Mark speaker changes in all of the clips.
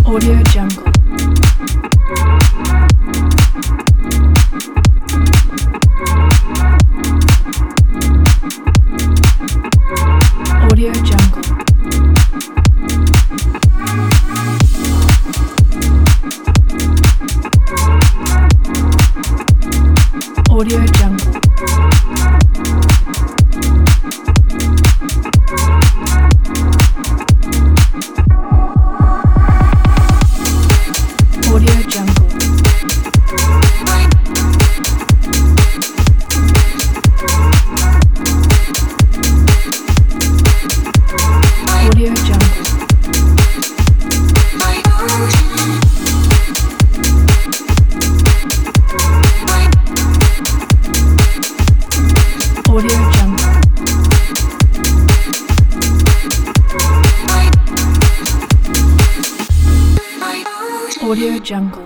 Speaker 1: Audio Jungle. Audio Jungle. Audio Jungle. Audio Jungle. Audio Jungle. Audio Jungle. Audio Jungle.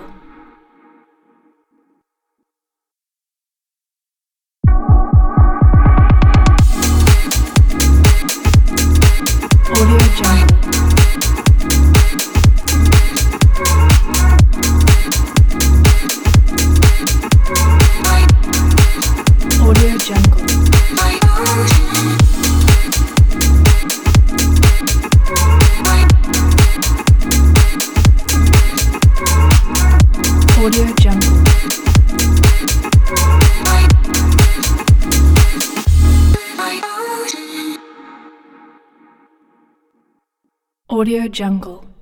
Speaker 1: Audio Jungle. Audio Jungle. Audio Jungle. Audio Jungle.